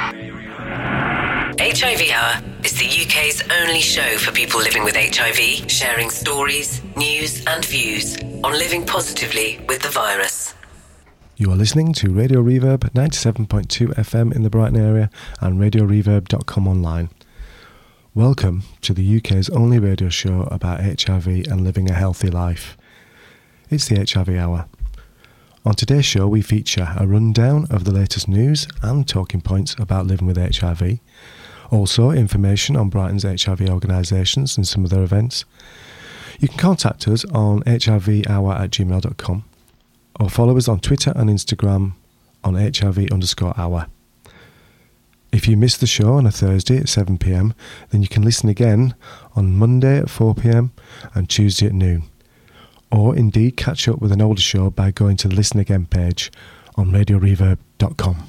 HIV Hour is the UK's only show for people living with HIV, sharing stories, news and views on living positively with the virus. You are listening to Radio Reverb 97.2 FM in the Brighton area and radioreverb.com online. Welcome to the UK's only radio show about HIV and living a healthy life. It's the HIV Hour. On today's show we feature a rundown of the latest news and talking points about living with HIV. Also, information on Brighton's HIV organisations and some of their events. You can contact us on hivhour@gmail.com or follow us on Twitter and Instagram on HIV_hour. If you missed the show on a Thursday at 7pm, then you can listen again on Monday at 4pm and Tuesday at noon. Or indeed catch up with an older show by going to the Listen Again page on radioreverb.com.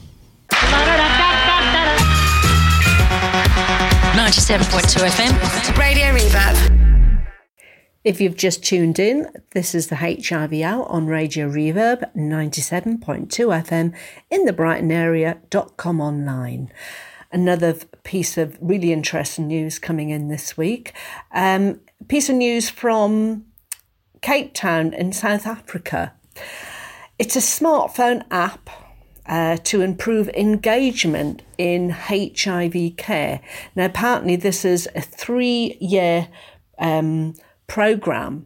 97.2 FM, Radio Reverb. If you've just tuned in, this is the HIV Hour on Radio Reverb 97.2 FM in the Brighton area.com online. Another piece of really interesting news coming in this week. Piece of news from Cape Town in South Africa. It's a smartphone app to improve engagement in HIV care. Now, apparently this is a 3-year programme.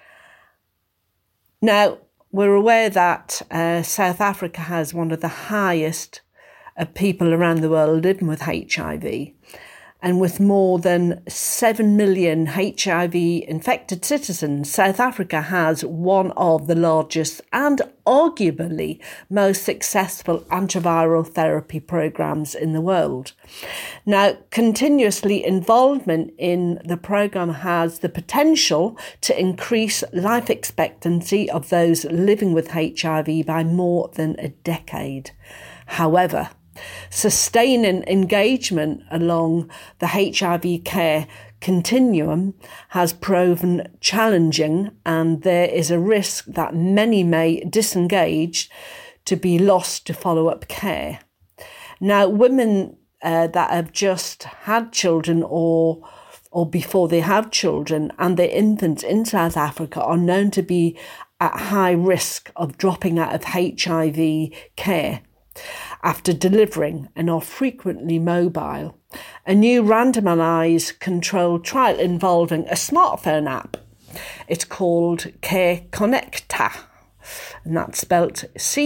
Now, we're aware that South Africa has one of the highest people around the world living with HIV. And with more than 7 million HIV-infected citizens, South Africa has one of the largest and arguably most successful antiviral therapy programs in the world. Now, continuously involvement in the program has the potential to increase life expectancy of those living with HIV by more than a decade. However, sustaining engagement along the HIV care continuum has proven challenging, and there is a risk that many may disengage to be lost to follow-up care. Now, women that have just had children or before they have children and their infants in South Africa are known to be at high risk of dropping out of HIV care after delivering and are frequently mobile. A new randomised controlled trial involving a smartphone app. It's called Care Connecta, and that's spelt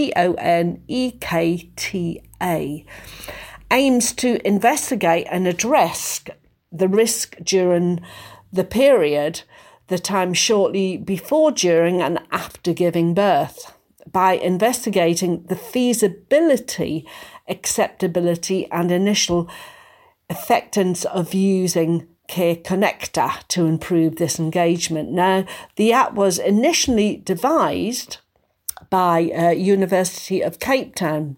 CONEKTA, aims to investigate and address the risk during the period, the time shortly before, during and after giving birth, by investigating the feasibility, acceptability and initial effectiveness of using Care Connecta to improve this engagement. Now, the app was initially devised by University of Cape Town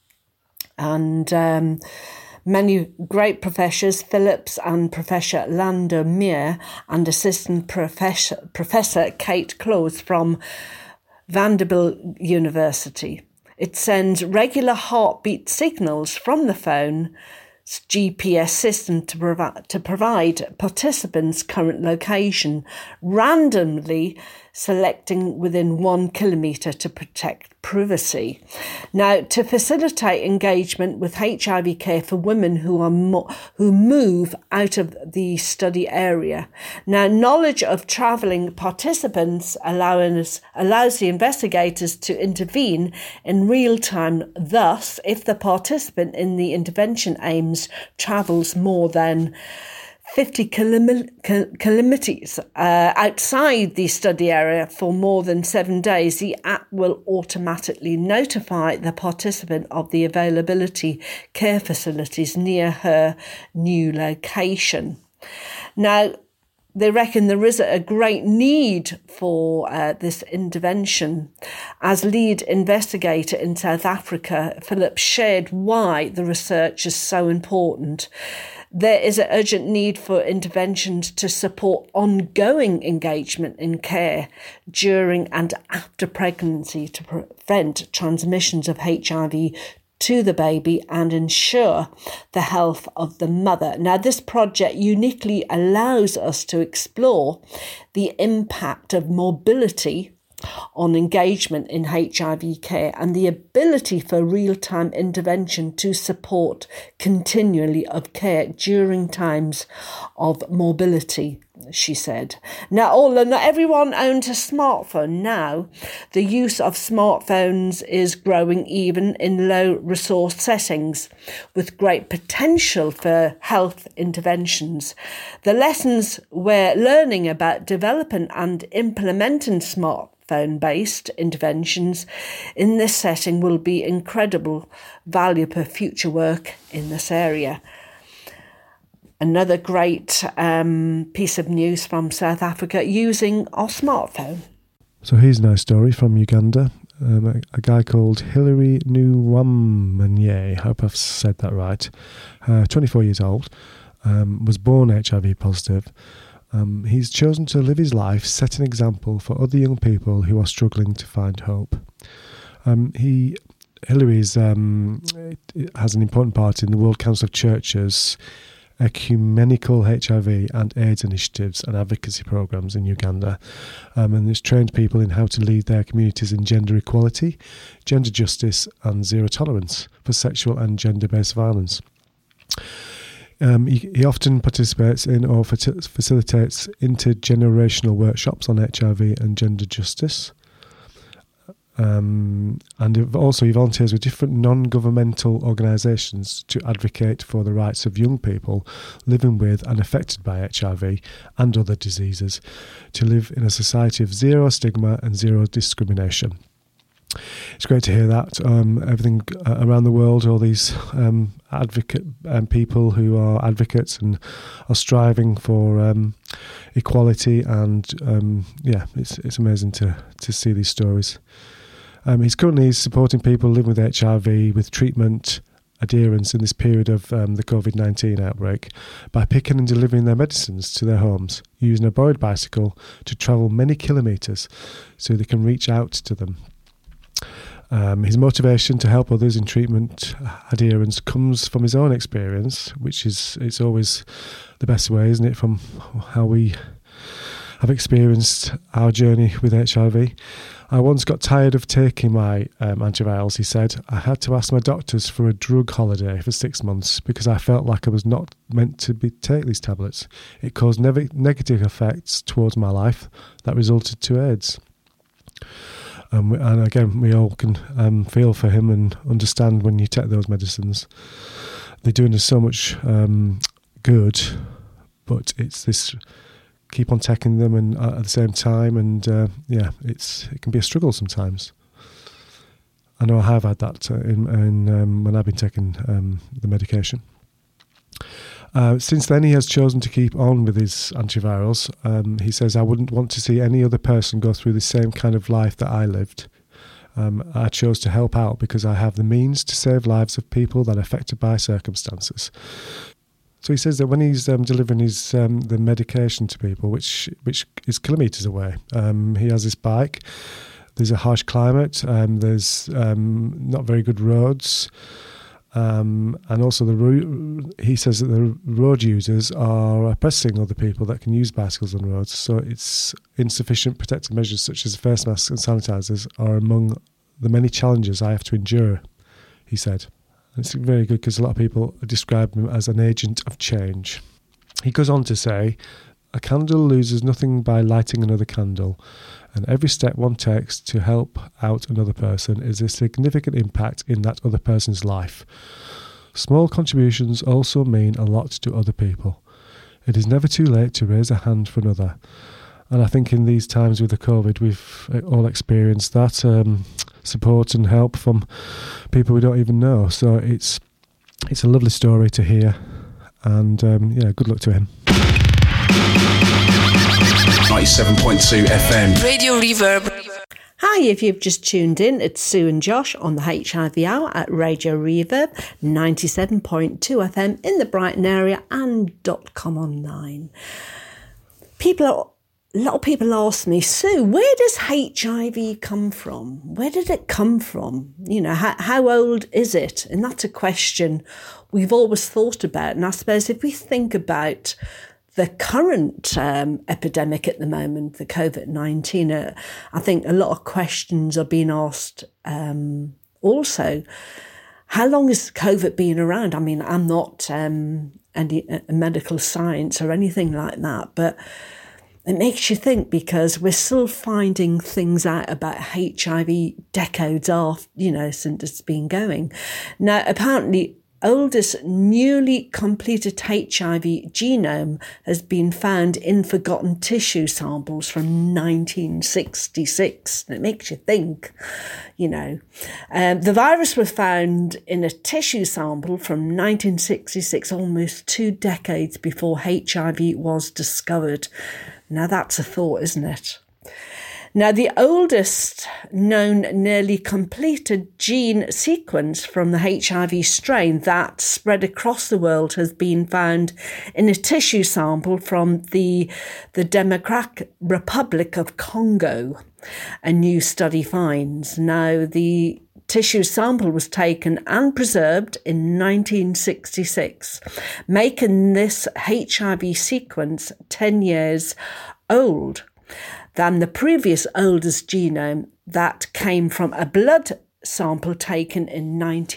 and many great professors, Phillips and Professor Lando Meir and Assistant Professor Kate Close from Vanderbilt University. It sends regular heartbeat signals from the phone's GPS system to provide participants' current location, randomly selecting within 1 kilometre to protect privacy. Now, to facilitate engagement with HIV care for women who move out of the study area. Now, knowledge of travelling participants allows the investigators to intervene in real time. Thus, if the participant in the intervention aims travels more than 50 kilometres outside the study area for more than 7 days, the app will automatically notify the participant of the availability care facilities near her new location. Now, they reckon there is a great need for this intervention. As lead investigator in South Africa, Philip shared why the research is so important. There is an urgent need for interventions to support ongoing engagement in care during and after pregnancy to prevent transmissions of HIV to the baby and ensure the health of the mother. Now, this project uniquely allows us to explore the impact of mobility on engagement in HIV care and the ability for real-time intervention to support continually of care during times of mobility, she said. Now, although not everyone owns a smartphone now, the use of smartphones is growing even in low-resource settings, with great potential for health interventions. The lessons we're learning about developing and implementing smartphone-based interventions in this setting will be incredible value for future work in this area. Another great piece of news from South Africa using our smartphone. So here's a nice story from Uganda. A guy called Hilary Nuwamanye, I hope I've said that right, 24 years old, was born HIV positive. He's chosen to live his life, set an example for other young people who are struggling to find hope. Hilary has an important part in the World Council of Churches ecumenical HIV and AIDS initiatives and advocacy programs in Uganda, and it's trained people in how to lead their communities in gender equality, gender justice and zero tolerance for sexual and gender-based violence. He often participates in or facilitates intergenerational workshops on HIV and gender justice. And also he volunteers with different non-governmental organisations to advocate for the rights of young people living with and affected by HIV and other diseases to live in a society of zero stigma and zero discrimination. It's great to hear that. Everything around the world, all these advocate people who are advocates and are striving for equality, and it's amazing to see these stories. He's currently supporting people living with HIV with treatment adherence in this period of the COVID-19 outbreak by picking and delivering their medicines to their homes, using a borrowed bicycle to travel many kilometres so they can reach out to them. His motivation to help others in treatment adherence comes from his own experience, which is, it's always the best way, isn't it, from how we have experienced our journey with HIV. I once got tired of taking my antivirals, he said. I had to ask my doctors for a drug holiday for 6 months because I felt like I was not meant to take these tablets. It caused negative effects towards my life that resulted to AIDS. And again, we all can feel for him and understand when you take those medicines. They're doing us so much good, but it's this keep on taking them and at the same time, and it can be a struggle sometimes. I know I have had that in when I've been taking the medication. Since then, he has chosen to keep on with his antivirals. He says, I wouldn't want to see any other person go through the same kind of life that I lived. I chose to help out because I have the means to save lives of people that are affected by circumstances. So he says that when he's delivering his the medication to people, which is kilometres away, he has this bike. There's a harsh climate. There's not very good roads. And also he says that the road users are oppressing other people that can use bicycles on roads. So it's insufficient protective measures such as face masks and sanitisers are among the many challenges I have to endure, he said. And it's very good because a lot of people describe him as an agent of change. He goes on to say, a candle loses nothing by lighting another candle, and every step one takes to help out another person is a significant impact in that other person's life. Small contributions also mean a lot to other people. It is never too late to raise a hand for another. And I think in these times with the COVID, we've all experienced that support and help from people we don't even know. So it's a lovely story to hear, and good luck to him. 97.2 FM. Radio Reverb. Hi, if you've just tuned in, it's Sue and Josh on the HIV Hour at Radio Reverb, 97.2 FM in the Brighton area and .com online. People are a lot of people ask me, Sue, where does HIV come from? Where did it come from? You know, how old is it? And that's a question we've always thought about. And I suppose if we think about the current epidemic at the moment, the COVID-19, I think a lot of questions are being asked also. How long has COVID been around? I mean, I'm not any medical science or anything like that, but it makes you think, because we're still finding things out about HIV decades after, you know, since it's been going. Now, apparently, oldest newly completed HIV genome has been found in forgotten tissue samples from 1966. It makes you think, you know. The virus was found in a tissue sample from 1966, almost 2 decades before HIV was discovered. Now that's a thought, isn't it? Now, the oldest known nearly completed gene sequence from the HIV strain that spread across the world has been found in a tissue sample from the Democratic Republic of Congo, a new study finds. Now, the tissue sample was taken and preserved in 1966, making this HIV sequence 10 years old than the previous oldest genome that came from a blood sample taken in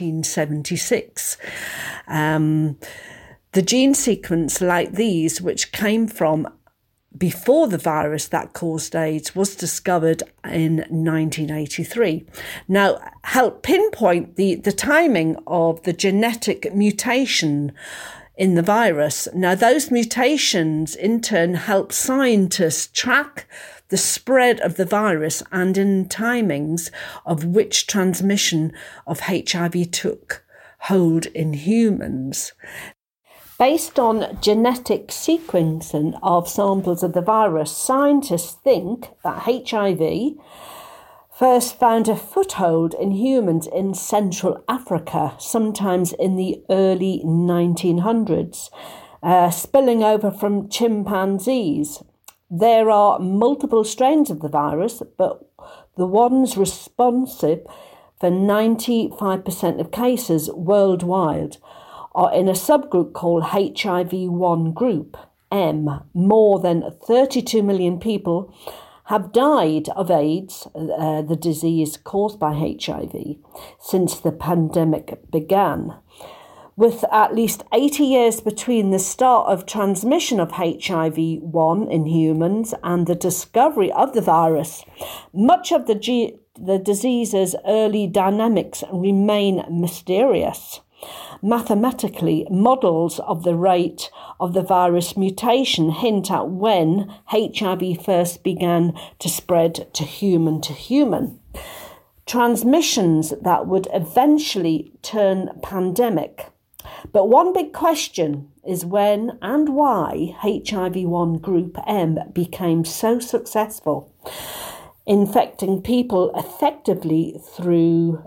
1976. The gene sequence like these, which came from before the virus that caused AIDS, was discovered in 1983. Now, help pinpoint the timing of the genetic mutation in the virus. Now, those mutations in turn help scientists track the spread of the virus and in timings of which transmission of HIV took hold in humans. Based on genetic sequencing of samples of the virus, scientists think that HIV first found a foothold in humans in Central Africa, sometimes in the early 1900s, spilling over from chimpanzees. There are multiple strains of the virus, but the ones responsive for 95% of cases worldwide are in a subgroup called HIV-1 group, M. More than 32 million people have died of AIDS, the disease caused by HIV, since the pandemic began. With at least 80 years between the start of transmission of HIV-1 in humans and the discovery of the virus, much of the disease's early dynamics remain mysterious. Mathematically, models of the rate of the virus mutation hint at when HIV first began to spread to human. Transmissions that would eventually turn pandemic. But one big question is when and why HIV-1 group M became so successful, infecting people effectively through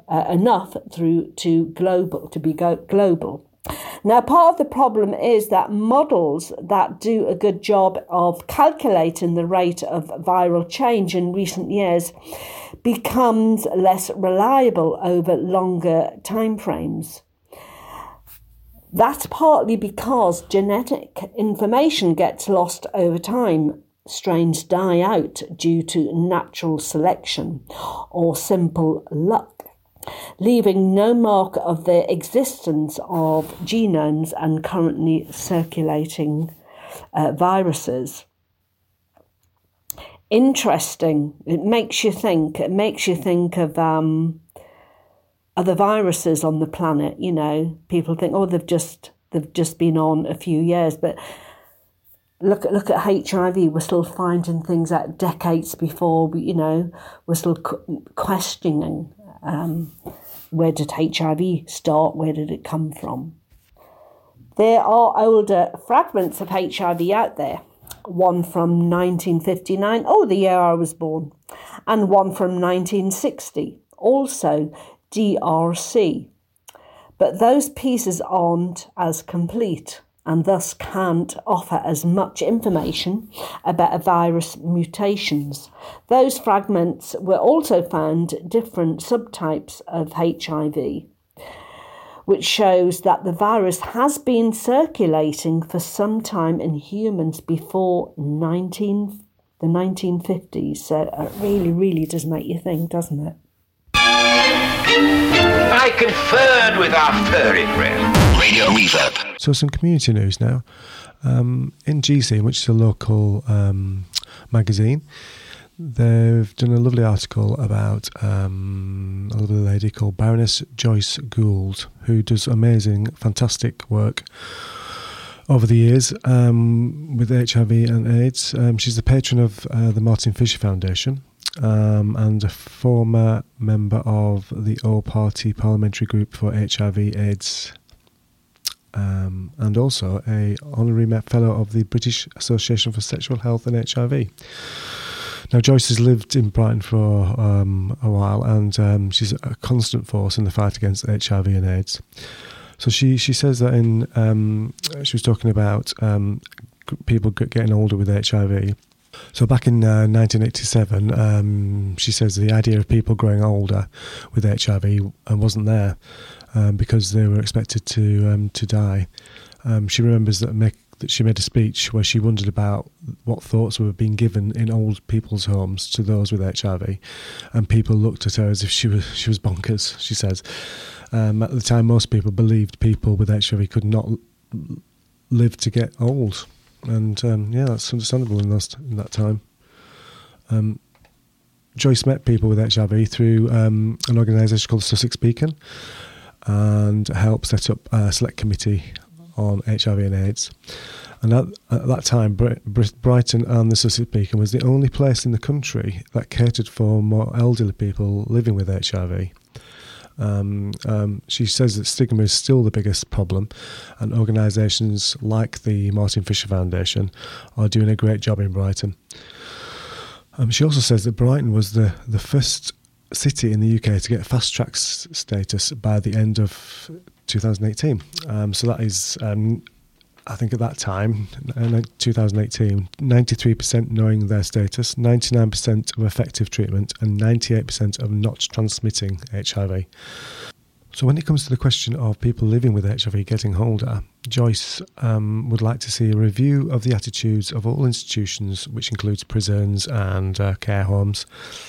to be global. Now, part of the problem is that models that do a good job of calculating the rate of viral change in recent years becomes less reliable over longer timeframes. That's partly because genetic information gets lost over time. Strains die out due to natural selection or simple luck, leaving no mark of the existence of genomes and currently circulating viruses. Interesting. It makes you think of other viruses on the planet. You know, people think, oh, they've just been on a few years, but look at HIV. We're still finding things out decades before. We're still questioning where did HIV start? Where did it come from? There are older fragments of HIV out there. One from 1959, the year I was born, and one from 1960, also DRC. But those pieces aren't as complete. and thus can't offer as much information about a virus mutations. Those fragments were also found different subtypes of HIV, which shows that the virus has been circulating for some time in humans before the 1950s. So it really, really does make you think, doesn't it? I conferred with our furry friend. Radio Reverb. So some community news now. In GC, which is a local magazine, they've done a lovely article about a lovely lady called Baroness Joyce Gould, who does amazing, fantastic work over the years with HIV and AIDS. She's the patron of the Martin Fisher Foundation and a former member of the All-Party Parliamentary Group for HIV/AIDS, and also a honorary fellow of the British Association for Sexual Health and HIV. Now, Joyce has lived in Brighton for a while, and she's a constant force in the fight against HIV and AIDS. So she says that she was talking about people getting older with HIV. So back in 1987, she says the idea of people growing older with HIV wasn't there because they were expected to die. She remembers that she made a speech where she wondered about what thoughts were being given in old people's homes to those with HIV, and people looked at her as if she was bonkers. She says at the time most people believed people with HIV could not live to get old. And that's understandable in that time. Joyce met people with HIV through an organisation called Sussex Beacon and helped set up a select committee on HIV and AIDS. And at that time, Brighton and the Sussex Beacon was the only place in the country that catered for more elderly people living with HIV. She says that stigma is still the biggest problem, and organisations like the Martin Fisher Foundation are doing a great job in Brighton. She also says that Brighton was the first city in the UK to get fast track status by the end of 2018. So that is, I think at that time, 2018, 93% knowing their status, 99% of effective treatment, and 98% of not transmitting HIV. So when it comes to the question of people living with HIV getting older, Joyce would like to see a review of the attitudes of all institutions, which includes prisons and care homes.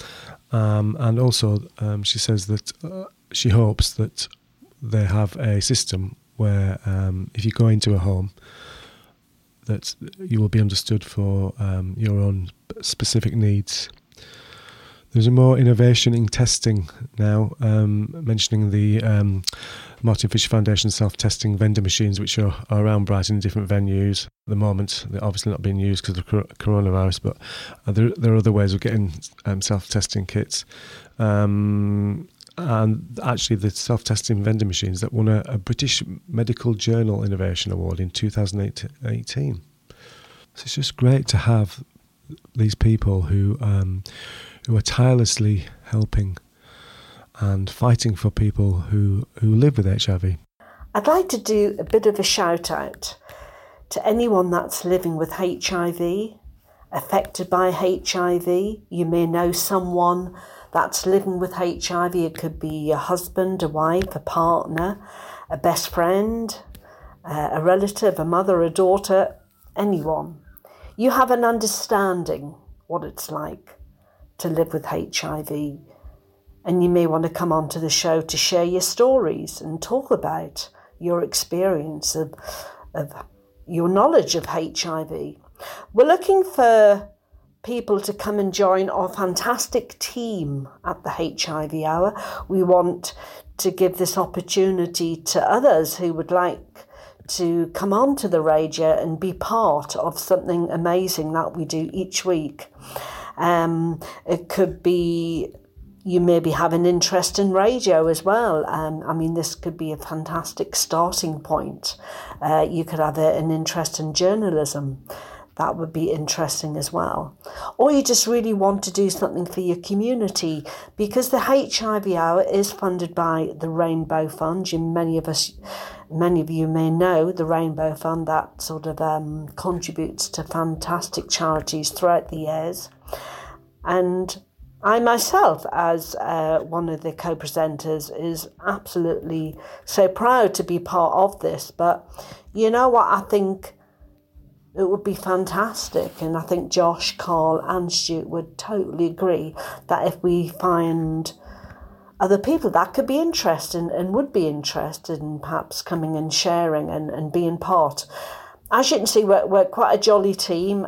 And also she says that she hopes that they have a system where if you go into a home, that you will be understood for your own specific needs. There's a more innovation in testing now, mentioning the Martin Fisher Foundation self-testing vending machines, which are around Brighton in different venues. At the moment, they're obviously not being used because of the coronavirus, but there are other ways of getting self-testing kits. And actually the self-testing vending machines that won a British Medical Journal Innovation Award in 2018. So it's just great to have these people who are tirelessly helping and fighting for people who live with HIV. I'd like to do a bit of a shout out to anyone that's living with HIV, affected by HIV. You may know someone that's living with HIV. It could be a husband, a wife, a partner, a best friend, a relative, a mother, a daughter, anyone. You have an understanding what it's like to live with HIV, and you may want to come onto the show to share your stories and talk about your experience of your knowledge of HIV. We're looking for people to come and join our fantastic team at the HIV Hour. We want to give this opportunity to others who would like to come on to the radio and be part of something amazing that we do each week. It could be you maybe have an interest in radio as well. This could be a fantastic starting point. You could have an interest in journalism. That would be interesting as well. Or you just really want to do something for your community, because the HIV Hour is funded by the Rainbow Fund. Many of us Many of you may know the Rainbow Fund that sort of contributes to fantastic charities throughout the years. And I myself, as one of the co-presenters, is absolutely so proud to be part of this. But you know what, I think it would be fantastic, and I think Josh, Carl and Stuart would totally agree, that if we find other people that could be interested and would be interested in perhaps coming and sharing and being part. As you can see, we're quite a jolly team.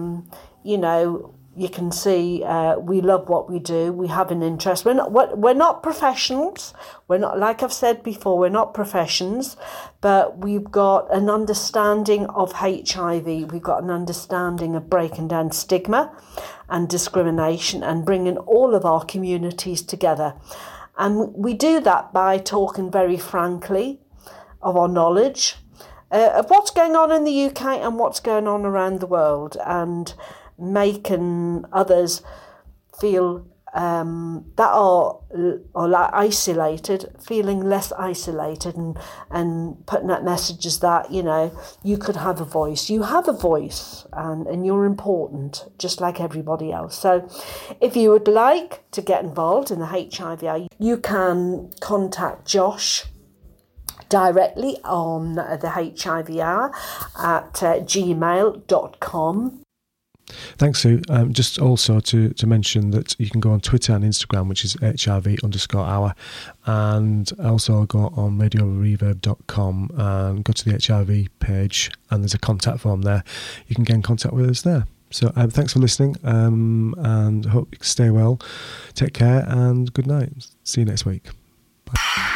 You can see we love what we do. We have an interest. We're not professionals. We're not, like I've said before, we're not professions, but we've got an understanding of HIV. We've got an understanding of breaking down stigma and discrimination and bringing all of our communities together. And we do that by talking very frankly of our knowledge of what's going on in the UK and what's going on around the world, and making others feel that are like isolated, feeling less isolated, and putting out messages that, you could have a voice. You have a voice, and you're important, just like everybody else. So if you would like to get involved in the HIV, you can contact Josh directly on the HIV Hour at gmail.com. Thanks, Sue. Just also to mention that you can go on Twitter and Instagram, which is HIV_hour, and also go on radioreverb.com and go to the HIV page, and there's a contact form there. You can get in contact with us there. So thanks for listening, and hope you stay well. Take care and good night. See you next week. Bye.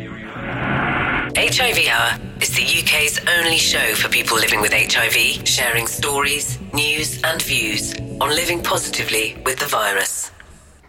HIV Hour is the UK's only show for people living with HIV, sharing stories, news and views on living positively with the virus.